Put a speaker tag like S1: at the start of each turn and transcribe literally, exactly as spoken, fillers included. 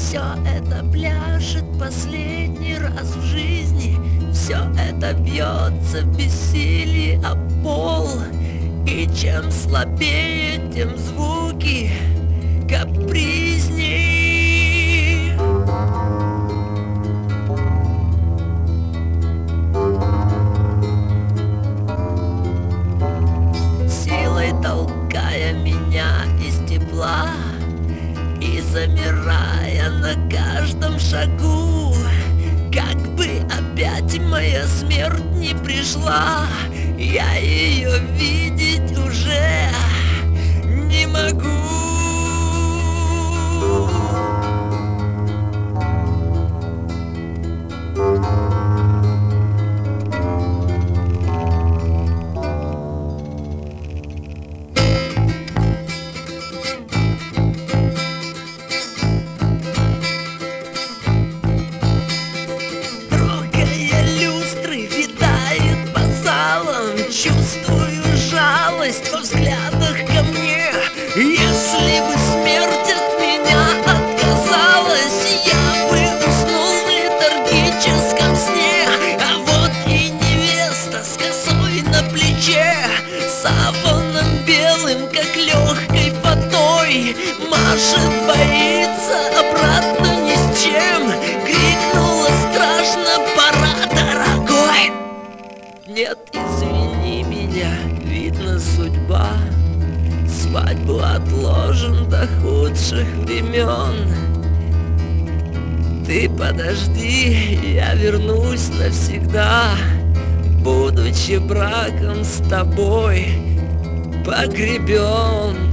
S1: Все это пляшет последний раз в жизни, все это бьется в бессилии о пол. И чем слабее, тем звуки капризней. Силой толкая меня из тепла и замирая на каждом шагу, как бы опять моя смерть не пришла, я ее видеть уже не могу. Чувствую жалость во взглядах ко мне. Если бы смерть от меня отказалась, я бы уснул в летаргическом сне. А вот и невеста с косой на плече, саваном белым, как легкой водой, машет, боится, обратно ни с чем. Крикнула страшно: пора, дорогой. Нет, извини меня, видно судьба, свадьбу отложен до худших времен. Ты подожди, я вернусь навсегда, будучи браком с тобой погребен.